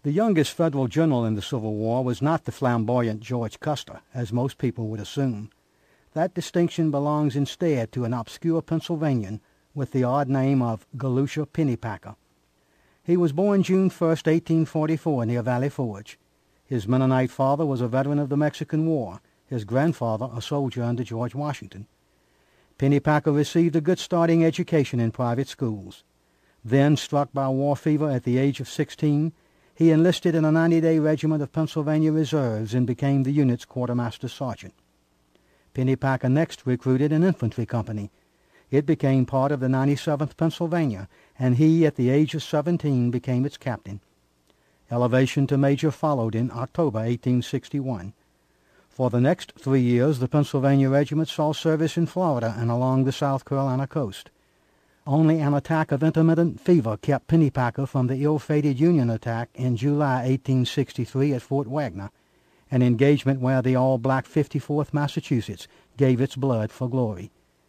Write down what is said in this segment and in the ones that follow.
The youngest Federal general in the Civil War was not the flamboyant George Custer, as most people would assume. That distinction belongs instead to an obscure Pennsylvanian with the odd name of Galusha Pennypacker. He was born June 1, 1844, near Valley Forge. His Mennonite father was a veteran of the Mexican War, his grandfather a soldier under George Washington. Pennypacker received a good starting education in private schools. Then, struck by war fever at the age of 16, he enlisted in a 90-day regiment of Pennsylvania Reserves and became the unit's quartermaster sergeant. Pennypacker next recruited an infantry company. It became part of the 97th Pennsylvania, and he, at the age of 17, became its captain. Elevation to major followed in October 1861. For the next 3 years, the Pennsylvania Regiment saw service in Florida and along the South Carolina coast. Only an attack of intermittent fever kept Pennypacker from the ill-fated Union attack in July 1863 at Fort Wagner, an engagement where the all-black 54th Massachusetts gave its blood for glory.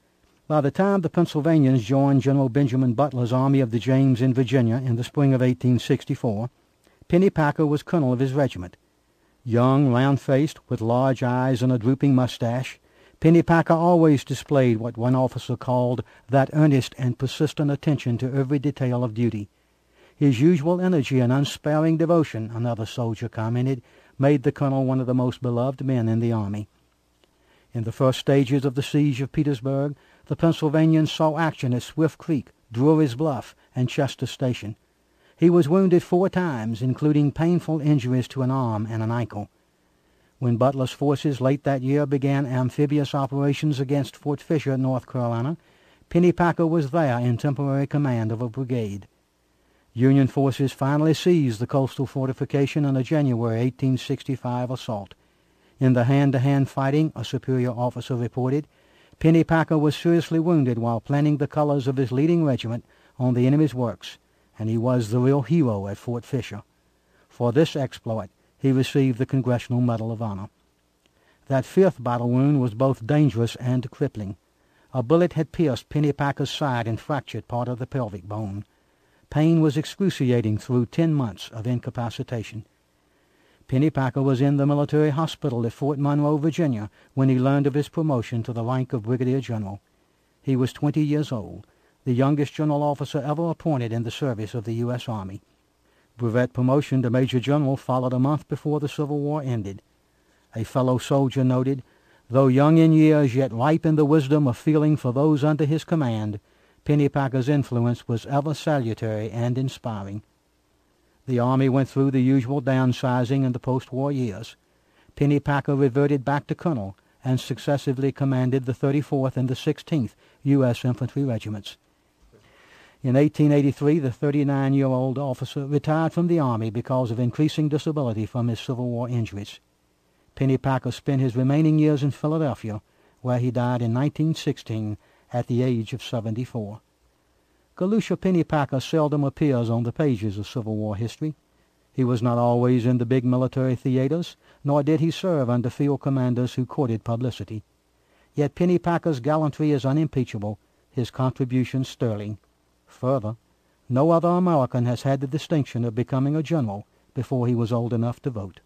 By the time the Pennsylvanians joined General Benjamin Butler's Army of the James in Virginia in the spring of 1864, Pennypacker was colonel of his regiment. Young, round-faced, with large eyes and a drooping mustache, Pennypacker always displayed what one officer called that earnest and persistent attention to every detail of duty. His usual energy and unsparing devotion, another soldier commented, made the colonel one of the most beloved men in the Army. In the first stages of the siege of Petersburg, the Pennsylvanians saw action at Swift Creek, Drury's Bluff, and Chester Station. He was wounded 4 times, including painful injuries to an arm and an ankle. When Butler's forces late that year began amphibious operations against Fort Fisher, North Carolina, Pennypacker was there in temporary command of a brigade. Union forces finally seized the coastal fortification in a January 1865 assault. In the hand-to-hand fighting, a superior officer reported, Pennypacker was seriously wounded while planting the colors of his leading regiment on the enemy's works, and he was the real hero at Fort Fisher. For this exploit, he received the Congressional Medal of Honor. That 5th battle wound was both dangerous and crippling. A bullet had pierced Pennypacker's side and fractured part of the pelvic bone. Pain was excruciating through 10 months of incapacitation. Pennypacker was in the military hospital at Fort Monroe, Virginia, when he learned of his promotion to the rank of brigadier general. He was 20 years old, the youngest general officer ever appointed in the service of the U.S. Army. Brevet promotion to major general followed a month before the Civil War ended. A fellow soldier noted, though young in years, yet ripe in the wisdom of feeling for those under his command, Pennypacker's influence was ever salutary and inspiring. The Army went through the usual downsizing in the post-war years. Pennypacker reverted back to colonel and successively commanded the 34th and the 16th U.S. Infantry Regiments. In 1883, the 39-year-old officer retired from the Army because of increasing disability from his Civil War injuries. Pennypacker spent his remaining years in Philadelphia, where he died in 1916 at the age of 74. Galusha Pennypacker seldom appears on the pages of Civil War history. He was not always in the big military theaters, nor did he serve under field commanders who courted publicity. Yet Pennypacker's gallantry is unimpeachable, his contributions sterling. Further, no other American has had the distinction of becoming a general before he was old enough to vote.